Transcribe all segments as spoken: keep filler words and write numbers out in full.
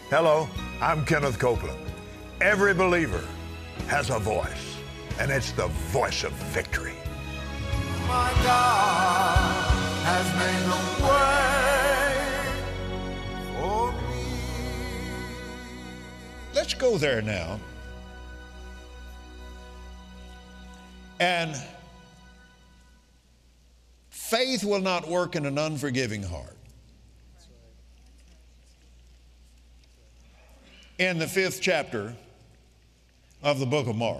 Hello, I'm Kenneth Copeland. Every believer has a voice, and it's the voice of victory. My God has made a way for me. Let's go there now. And faith will not work in an unforgiving heart. In the fifth chapter of the book of Mark,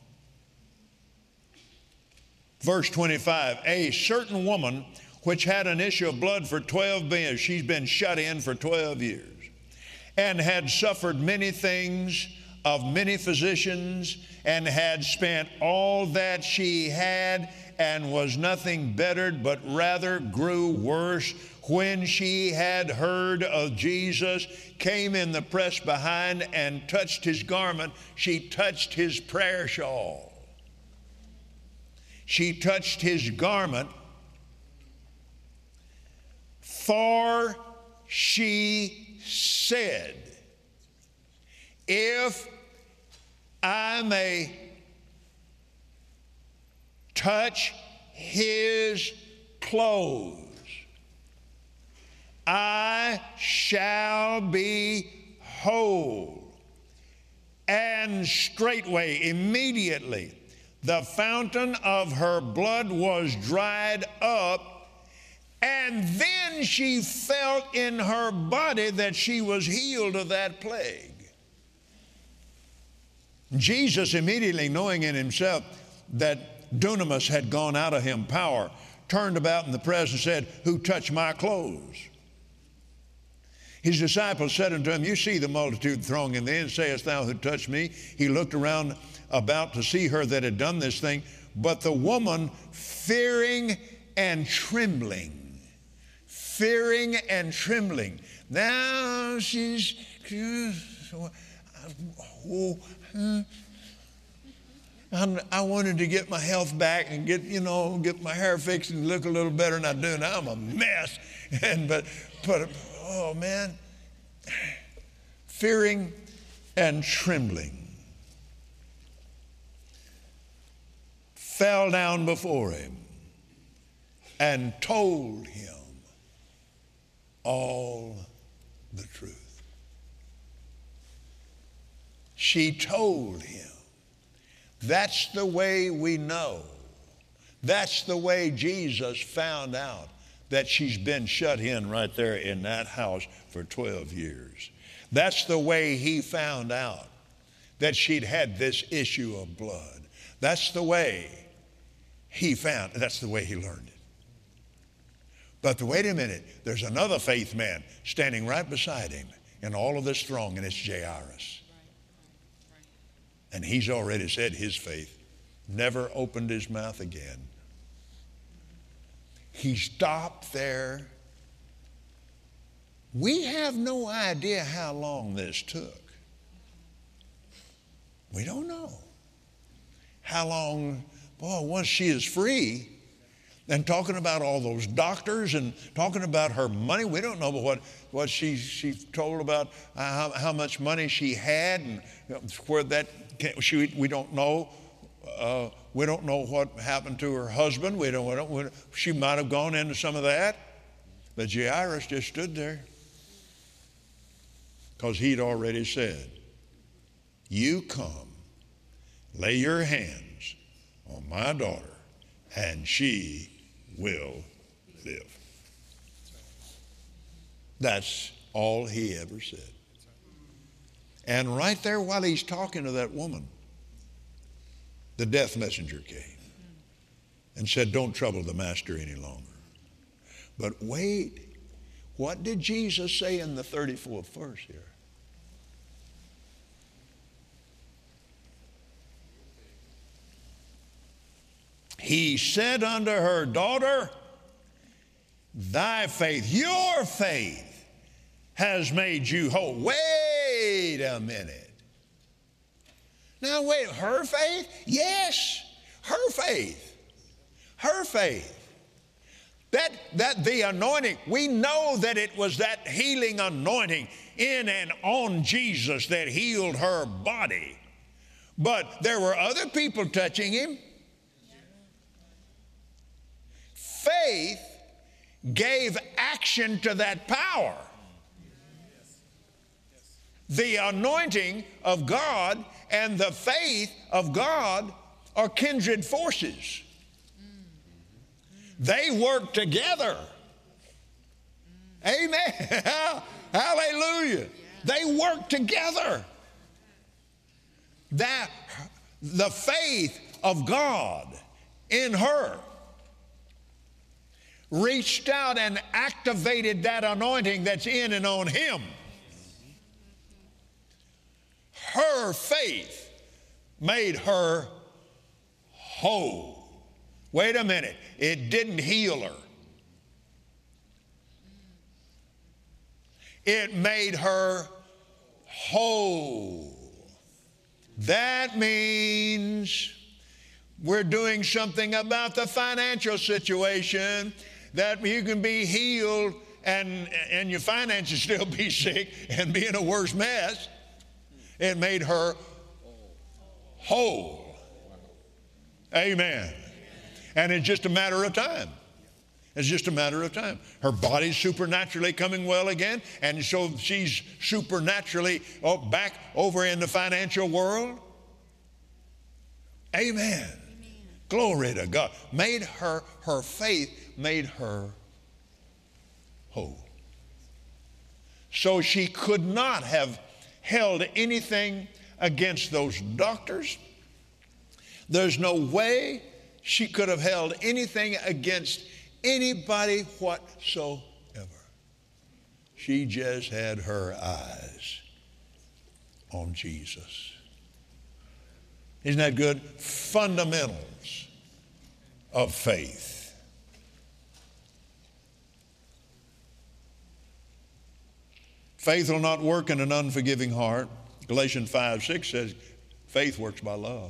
verse twenty-five, a certain woman which had an issue of blood for twelve years, she's been shut in for twelve years, and had suffered many things of many physicians, and had spent all that she had, and was nothing bettered, but rather grew worse. When she had heard of Jesus, came in the press behind and touched his garment. She touched his prayer shawl. She touched his garment, for she said, if I may touch his clothes, I shall be whole. And straightway, immediately, the fountain of her blood was dried up, and then she felt in her body that she was healed of that plague. Jesus, immediately knowing in himself that dunamis had gone out of him, power, turned about in the press and said, who touched my clothes? His disciples said unto him, you see the multitude thronging thee, and sayest thou, who touched me? He looked around about to see her that had done this thing. But the woman, fearing and trembling, fearing and trembling. Now she's, oh, I wanted to get my health back and get, you know, get my hair fixed and look a little better than I do. Now I'm a mess. And but, but, oh man, fearing and trembling, fell down before him and told him all the truth. She told him. That's the way we know. That's the way Jesus found out that she's been shut in right there in that house for twelve years. That's the way he found out that she'd had this issue of blood. That's the way he found, that's the way he learned it. But wait a minute, there's another faith man standing right beside him in all of this throng, and it's Jairus. And he's already said his faith, never opened his mouth again. He stopped there. We have no idea how long this took. We don't know. How long, boy, once she is free, and talking about all those doctors and talking about her money, we don't know what, what she, she told about how, how much money she had and where that came. She, we don't know. Uh, we don't know what happened to her husband. We don't, we don't, we don't, she might have gone into some of that. But Jairus just stood there because he'd already said, you come, lay your hands on my daughter, and she will live. That's all he ever said. And right there while he's talking to that woman, the death messenger came and said, don't trouble the master any longer. But wait, what did Jesus say in the thirty-fourth verse here? He said unto her, daughter, thy faith, your faith has made you whole. Wait a minute. Now wait, her faith? Yes, her faith. Her faith. That, that the anointing, we know that it was that healing anointing in and on Jesus that healed her body. But there were other people touching him. Faith gave action to that power. The anointing of God and the faith of God are kindred forces. They work together. Amen. Hallelujah. They work together. That the faith of God in her reached out and activated that anointing that's in and on him. Her faith made her whole. Wait a minute. It didn't heal her. It made her whole. That means we're doing something about the financial situation, that you can be healed and, and your finances still be sick and be in a worse mess. It made her whole. Amen. And it's just a matter of time. It's just a matter of time. Her body's supernaturally coming well again, and so she's supernaturally oh, back over in the financial world. Amen. Amen. Glory to God. Made her, her faith made her whole. So she could not have held anything against those doctors. There's no way she could have held anything against anybody whatsoever. She just had her eyes on Jesus. Isn't that good? Fundamentals of faith. Faith will not work in an unforgiving heart. Galatians five six says, faith works by love.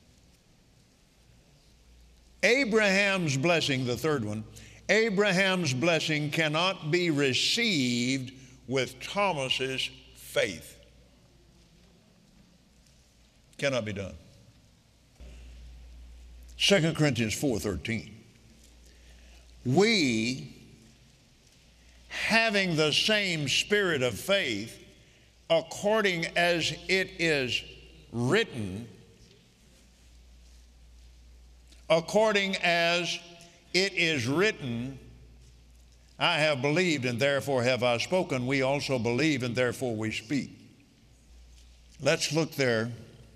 Abraham's blessing, the third one, Abraham's blessing cannot be received with Thomas's faith. Cannot be done. Second Corinthians four thirteen. We, having the same spirit of faith, according as it is written, according as it is written, I have believed and therefore have I spoken. We also believe and therefore we speak. Let's look there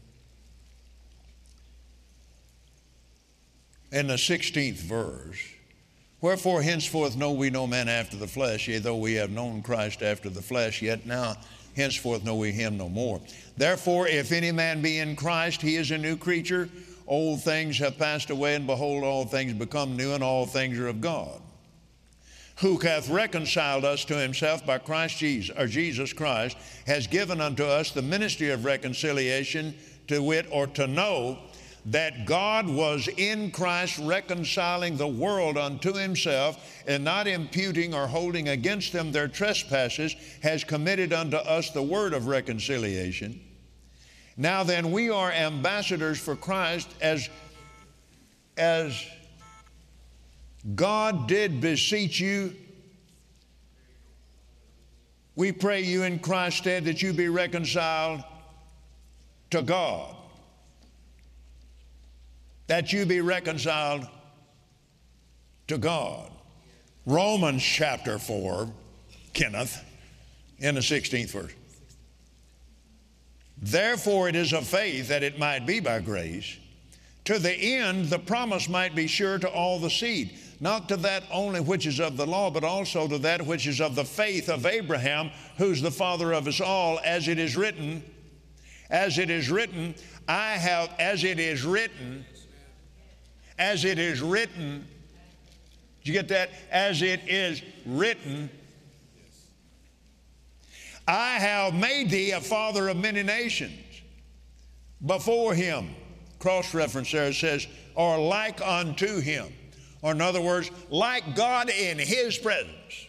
in the sixteenth verse. Wherefore henceforth know we no man after the flesh, yea, though we have known Christ after the flesh, yet now henceforth know we him no more. Therefore, if any man be in Christ, he is a new creature. Old things have passed away, and behold, all things become new, and all things are of God, who hath reconciled us to himself by Christ Jesus, or Jesus Christ, has given unto us the ministry of reconciliation, to wit, or to know that God was in Christ reconciling the world unto himself, and not imputing or holding against them their trespasses, has committed unto us the word of reconciliation. Now then, we are ambassadors for Christ, as, as God did beseech you. We pray you in Christ's stead that you be reconciled to God. That you be reconciled to God. Romans chapter four, Kenneth, in the sixteenth verse. Therefore it is of faith that it might be by grace, to the end the promise might be sure to all the seed, not to that only which is of the law, but also to that which is of the faith of Abraham, who's the father of us all, as it is written, as it is written, I have, as it is written, as it is written, did you get that? As it is written, I have made thee a father of many nations. Before him, cross-reference there, it says, or like unto him. Or in other words, like God in his presence.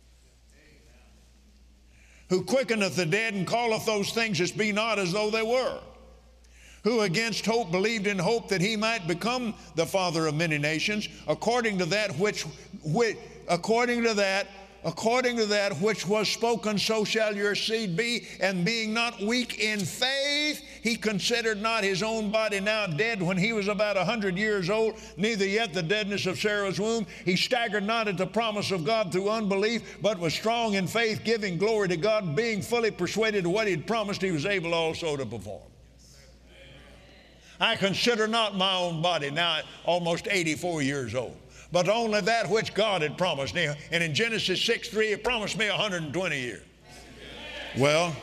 Who quickeneth the dead and calleth those things as be not as though they were. Who against hope believed in hope that he might become the father of many nations, according to that which, which according to that, according to that which was spoken, so shall your seed be. And being not weak in faith, he considered not his own body now dead when he was about a hundred years old, neither yet the deadness of Sarah's womb. He staggered not at the promise of God through unbelief, but was strong in faith, giving glory to God, being fully persuaded of what he had promised, he was able also to perform. I consider not my own body now almost eighty-four years old, but only that which God had promised me. And in Genesis six three, he promised me one hundred twenty years. Well,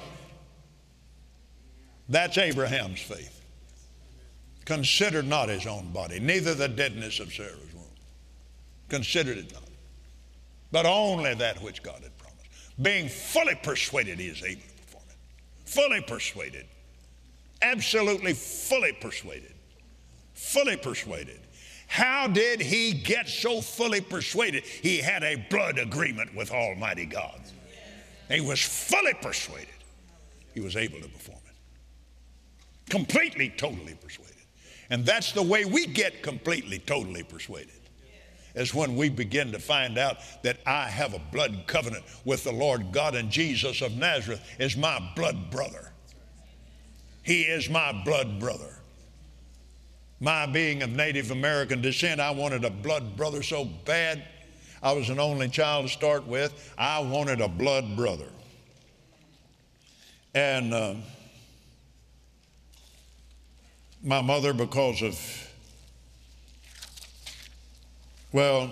that's Abraham's faith. Considered not his own body, neither the deadness of Sarah's womb. Considered it not, but only that which God had promised. Being fully persuaded he is able to perform it. Fully persuaded. Absolutely fully persuaded. Fully persuaded. How did he get so fully persuaded? He had a blood agreement with Almighty God. He was fully persuaded. He was able to perform it. Completely, totally persuaded. And that's the way we get completely, totally persuaded. Is when we begin to find out that I have a blood covenant with the Lord God, and Jesus of Nazareth is my blood brother. He is my blood brother. My being of Native American descent, I wanted a blood brother so bad. I was an only child to start with. I wanted a blood brother. And uh, my mother, because of, well,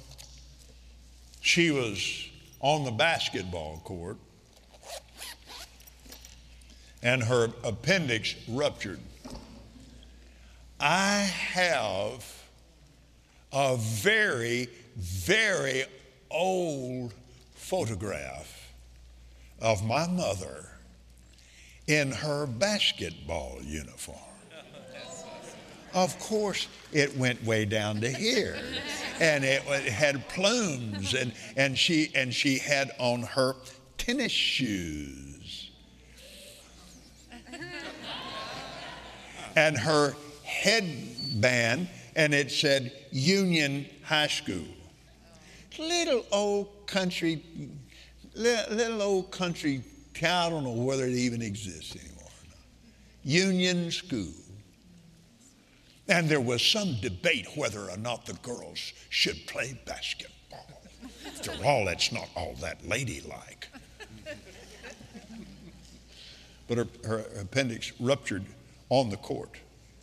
she was on the basketball court, and her appendix ruptured. I have a very, very old photograph of my mother in her basketball uniform. Of course, it went way down to here, and it, it had plumes, and, and, she, and she had on her tennis shoes. And her headband, and it said Union High School. Little old country, little, little old country town. I don't know whether it even exists anymore or not. Union School. And there was some debate whether or not the girls should play basketball. After all, that's not all that ladylike. But her, her appendix ruptured on the court.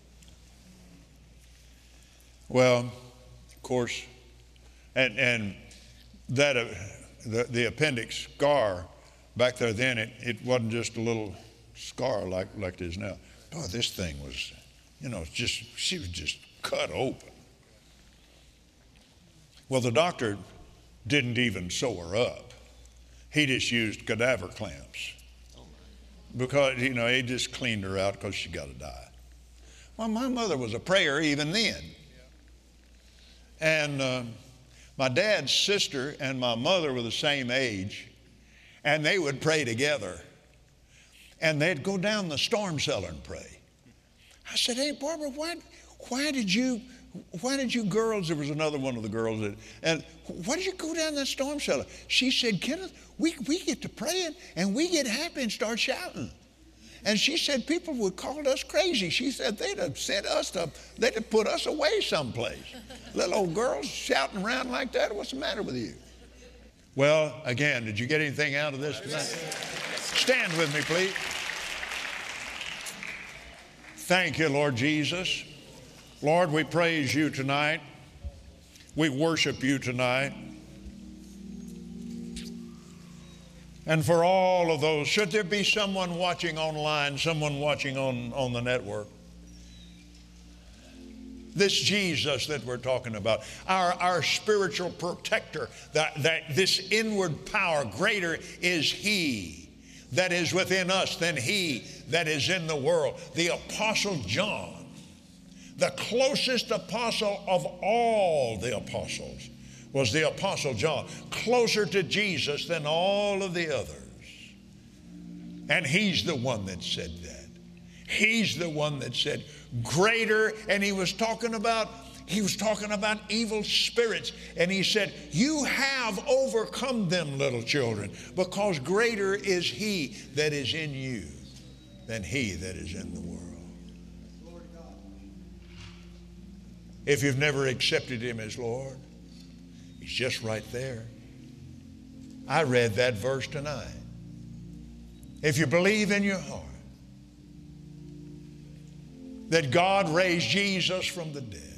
Well, of course, and and that uh, the, the appendix scar back there then, it, it wasn't just a little scar like, like it is now. Boy, this thing was, you know, just, she was just cut open. Well, the doctor didn't even sew her up. He just used cadaver clamps. Because, you know, he just cleaned her out because she got to die. Well, my mother was a prayer even then. And uh, my dad's sister and my mother were the same age, and they would pray together. And they'd go down the storm cellar and pray. I said, hey, Barbara, why, why did you, why did you girls, there was another one of the girls, that, and why did you go down that storm cellar? She said, Kenneth, we, we get to praying and we get happy and start shouting. And she said people would call us crazy. She said they'd have sent us to, they'd have put us away someplace. Little old girls shouting around like that, what's the matter with you? Well, again, did you get anything out of this tonight? Stand with me, please. Thank you, Lord Jesus. Lord, we praise you tonight. We worship you tonight. And for all of those, should there be someone watching online, someone watching on, on the network, this Jesus that we're talking about, our, our spiritual protector, that, that this inward power, greater is he that is within us than he that is in the world. The Apostle John, The closest apostle of all the apostles was the Apostle John, closer to Jesus than all of the others. And he's the one that said that. He's the one that said, greater, and he was talking about, he was talking about evil spirits. And he said, you have overcome them, little children, because greater is he that is in you than he that is in the world. If you've never accepted him as Lord, he's just right there. I read that verse tonight. If you believe in your heart that God raised Jesus from the dead,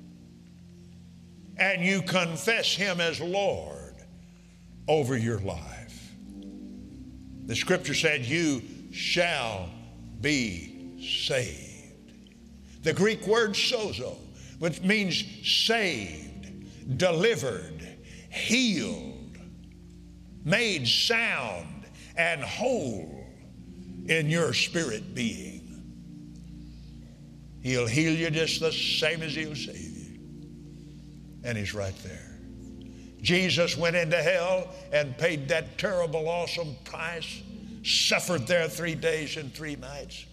and you confess him as Lord over your life, the scripture said you shall be saved. The Greek word sozo, which means saved, delivered, healed, made sound and whole in your spirit being. He'll heal you just the same as he'll save you. And he's right there. Jesus went into hell and paid that terrible, awesome price, suffered there three days and three nights.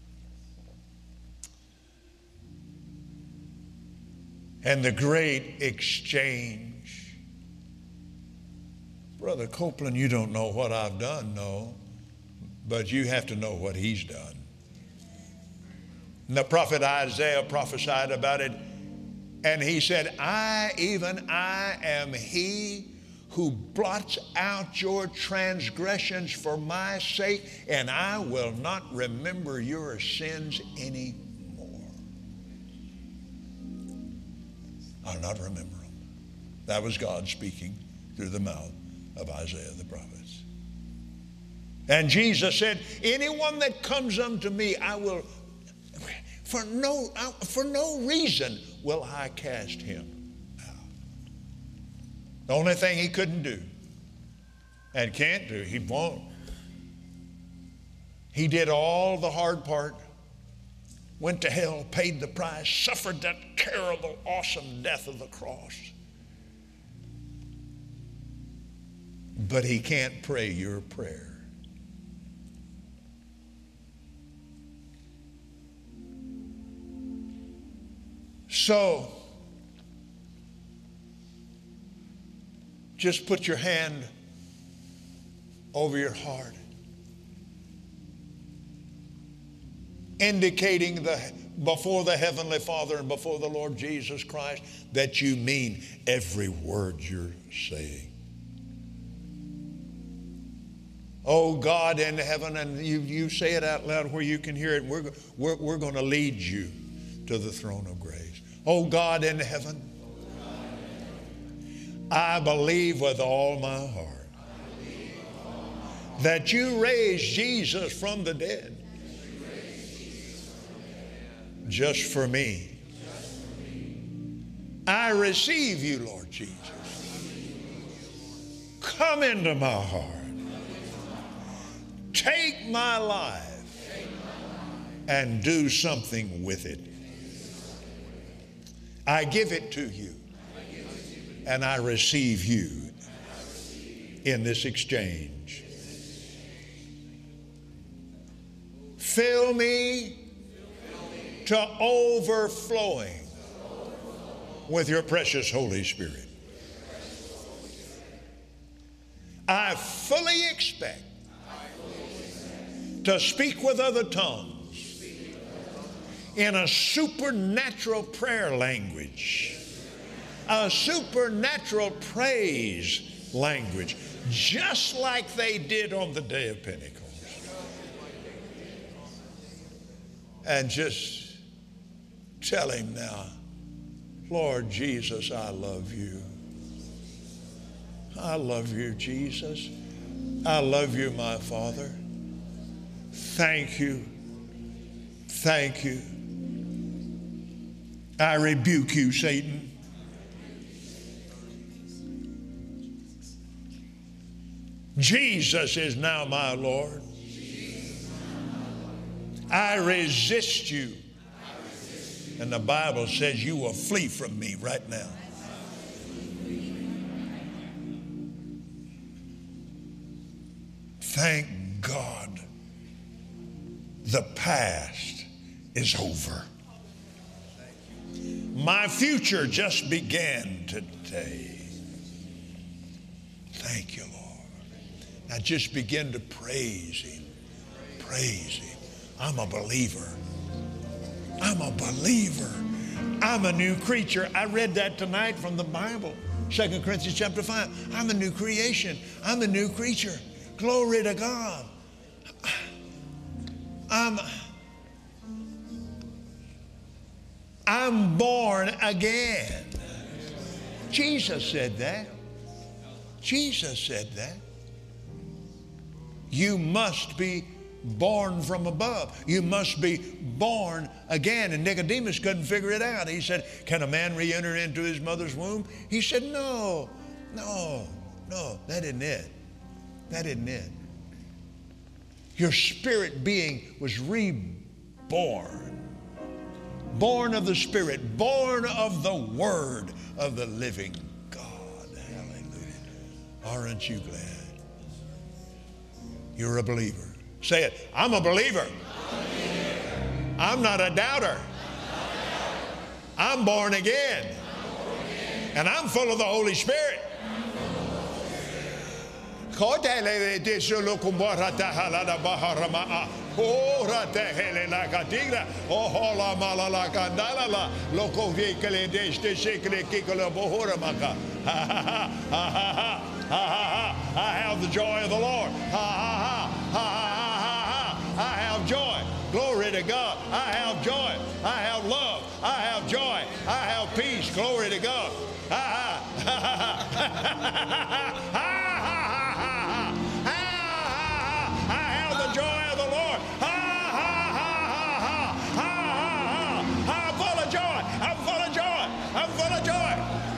And the great exchange. Brother Copeland, you don't know what I've done, no, but you have to know what he's done. And the prophet Isaiah prophesied about it, and he said, I, even I, am he who blots out your transgressions for my sake, and I will not remember your sins anymore. I'll not remember them. That was God speaking through the mouth of Isaiah the prophet. And Jesus said, anyone that comes unto me, I will, for no, for no reason will I cast him out. The only thing he couldn't do and can't do, he won't. He did all the hard part, went to hell, paid the price, suffered that terrible, awesome death of the cross. But he can't pray your prayer. So, just put your hand over your heart, indicating the, before the Heavenly Father and before the Lord Jesus Christ that you mean every word you're saying. Oh God in heaven, and you, you say it out loud where you can hear it. We're, we're, we're going to lead you to the throne of grace. Oh God in heaven, I believe with all my heart that you raised Jesus from the dead just for me. I receive you, Lord Jesus. Come into my heart. Take my life and do something with it. I give it to you, and I receive you in this exchange. Fill me to overflowing with your precious Holy Spirit. I fully expect to speak with other tongues in a supernatural prayer language, a supernatural praise language, just like they did on the day of Pentecost. And just tell him now, Lord Jesus, I love you. I love you, Jesus. I love you, my Father. Thank you. Thank you. I rebuke you, Satan. Jesus is now my Lord. I resist you And the Bible says you will flee from me right now. Thank God the past is over. My future just began today. Thank you, Lord. Now just begin to praise Him. Praise Him. I'm a believer. I'm a believer. I'm a new creature. I read that tonight from the Bible. Second Corinthians chapter five. I'm a new creation. I'm a new creature. Glory to God. I'm, I'm born again. Jesus said that. Jesus said that. You must be born from above. You must be born again. And Nicodemus couldn't figure it out. He said, can a man re-enter into his mother's womb? He said, no, no, no, that isn't it. That isn't it. Your spirit being was reborn. Born of the Spirit, born of the Word of the living God. Hallelujah. Aren't you glad? You're a believer. Say it. I'm a believer. I'm, a believer. I'm not a doubter. I'm born again. I'm born again. And I'm full of the Holy Spirit. I have the joy of the Lord. I have joy. Glory to God. I have joy. I have love. I have joy. I have peace. Glory to God. I have the joy of the Lord. I'm full of joy. I'm full of joy. I'm full of joy.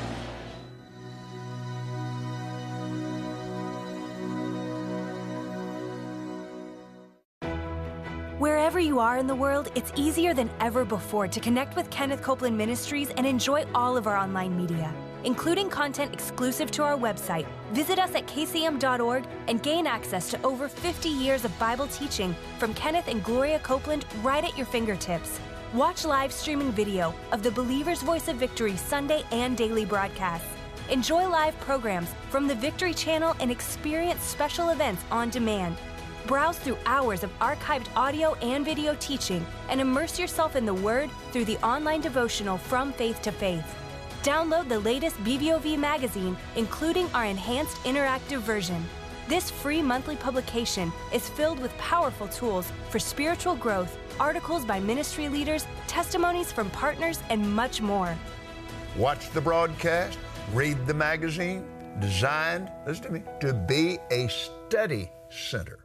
Wherever you are in the world, it's easier than ever before to connect with Kenneth Copeland Ministries and enjoy all of our online media, including content exclusive to our website. Visit us at K C M dot org and gain access to over fifty years of Bible teaching from Kenneth and Gloria Copeland right at your fingertips. Watch live streaming video of the Believer's Voice of Victory Sunday and daily broadcasts. Enjoy live programs from the Victory Channel and experience special events on demand. Browse through hours of archived audio and video teaching and immerse yourself in the Word through the online devotional From Faith to Faith. Download the latest B V O V magazine, including our enhanced interactive version. This free monthly publication is filled with powerful tools for spiritual growth, articles by ministry leaders, testimonies from partners, and much more. Watch the broadcast, read the magazine, designed, listen to me, to be a study center.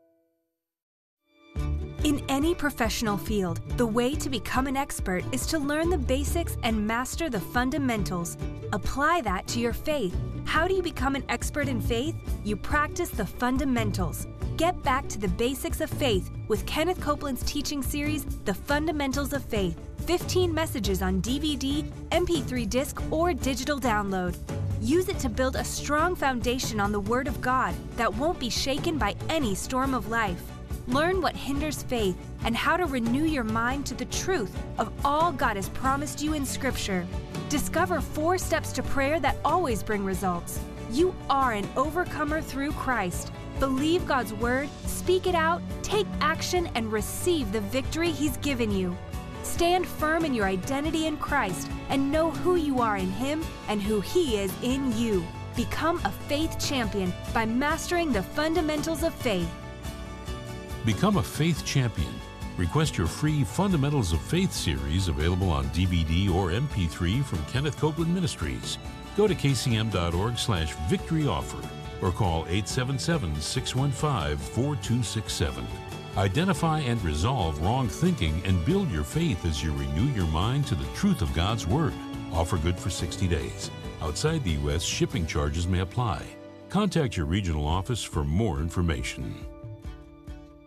In any professional field, the way to become an expert is to learn the basics and master the fundamentals. Apply that to your faith. How do you become an expert in faith? You practice the fundamentals. Get back to the basics of faith with Kenneth Copeland's teaching series, The Fundamentals of Faith. fifteen messages on D V D, M P three disc, or digital download. Use it to build a strong foundation on the Word of God that won't be shaken by any storm of life. Learn what hinders faith and how to renew your mind to the truth of all God has promised you in Scripture. Discover four steps to prayer that always bring results. You are an overcomer through Christ. Believe God's Word, speak it out, take action, and receive the victory He's given you. Stand firm in your identity in Christ and know who you are in Him and who He is in you. Become a faith champion by mastering the fundamentals of faith. Become a faith champion. Request your free Fundamentals of Faith series available on D V D or M P three from Kenneth Copeland Ministries. Go to K C M dot org slash victory offer or call eight seven seven, six one five, four two six seven. Identify and resolve wrong thinking and build your faith as you renew your mind to the truth of God's Word. Offer good for sixty days. Outside the U S, shipping charges may apply. Contact your regional office for more information.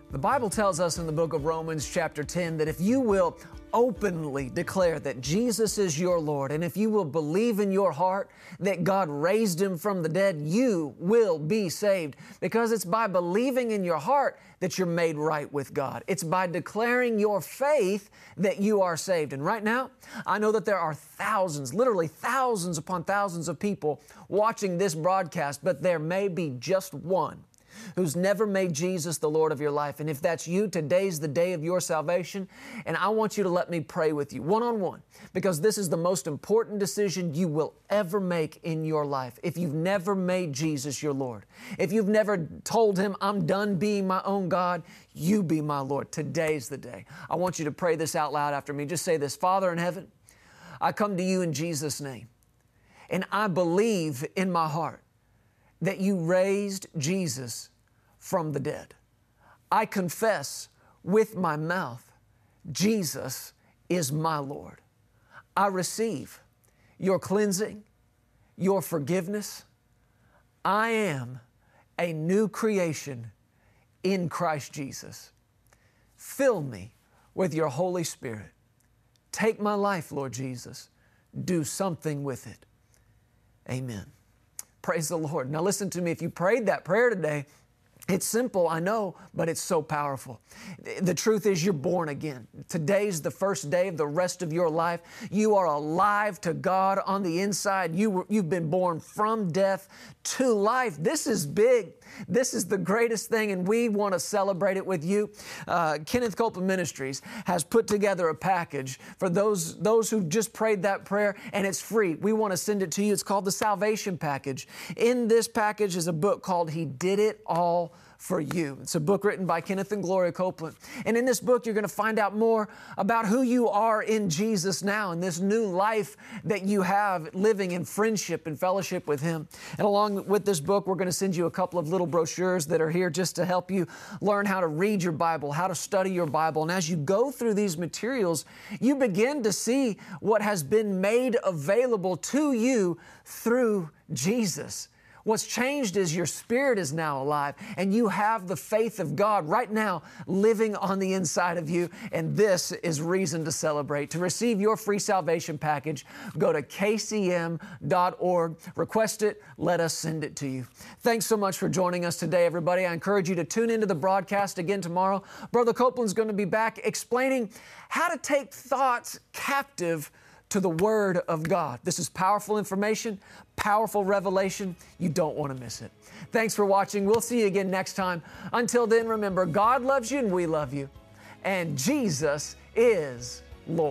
The Bible tells us in the book of Romans chapter ten that if you will openly declare that Jesus is your Lord, and if you will believe in your heart that God raised Him from the dead, you will be saved, because it's by believing in your heart that you're made right with God. It's by declaring your faith that you are saved. And right now, I know that there are thousands, literally thousands upon thousands of people watching this broadcast, but there may be just one who's never made Jesus the Lord of your life. And if that's you, today's the day of your salvation. And I want you to let me pray with you one-on-one, because this is the most important decision you will ever make in your life. If you've never made Jesus your Lord, if you've never told Him, I'm done being my own God, you be my Lord, today's the day. I want you to pray this out loud after me. Just say this: Father in heaven, I come to you in Jesus' name, and I believe in my heart that you raised Jesus from the dead. I confess with my mouth, Jesus is my Lord. I receive your cleansing, your forgiveness. I am a new creation in Christ Jesus. Fill me with your Holy Spirit. Take my life, Lord Jesus. Do something with it. Amen. Praise the Lord. Now listen to me. If you prayed that prayer today, it's simple, I know, but it's so powerful. The truth is you're born again. Today's the first day of the rest of your life. You are alive to God on the inside. You were, you've been born from death to life. This is big. This is the greatest thing, and we want to celebrate it with you. Uh, Kenneth Copeland Ministries has put together a package for those, those who just prayed that prayer, and it's free. We want to send it to you. It's called the Salvation Package. In this package is a book called He Did It All for You. It's a book written by Kenneth and Gloria Copeland. And in this book, you're going to find out more about who you are in Jesus now and this new life that you have living in friendship and fellowship with Him. And along with this book, we're going to send you a couple of little brochures that are here just to help you learn how to read your Bible, how to study your Bible. And as you go through these materials, you begin to see what has been made available to you through Jesus. What's changed is your spirit is now alive, and you have the faith of God right now living on the inside of you, and this is reason to celebrate. To receive your free salvation package, go to K C M dot org, request it, let us send it to you. Thanks so much for joining us today, everybody. I encourage you to tune into the broadcast again tomorrow. Brother Copeland's going to be back explaining how to take thoughts captive to the Word of God. This is powerful information, powerful revelation. You don't want to miss it. Thanks for watching. We'll see you again next time. Until then, remember, God loves you and we love you, and Jesus is Lord.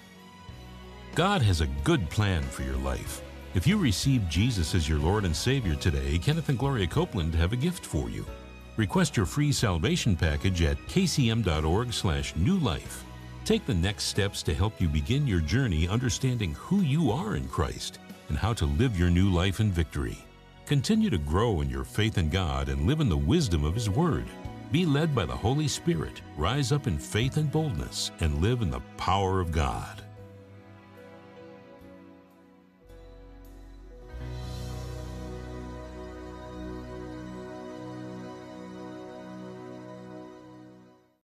God has a good plan for your life. If you receive Jesus as your Lord and Savior today, Kenneth and Gloria Copeland have a gift for you. Request your free salvation package at K C M dot org slash new life. Take the next steps to help you begin your journey understanding who you are in Christ and how to live your new life in victory. Continue to grow in your faith in God and live in the wisdom of His Word. Be led by the Holy Spirit. Rise up in faith and boldness and live in the power of God.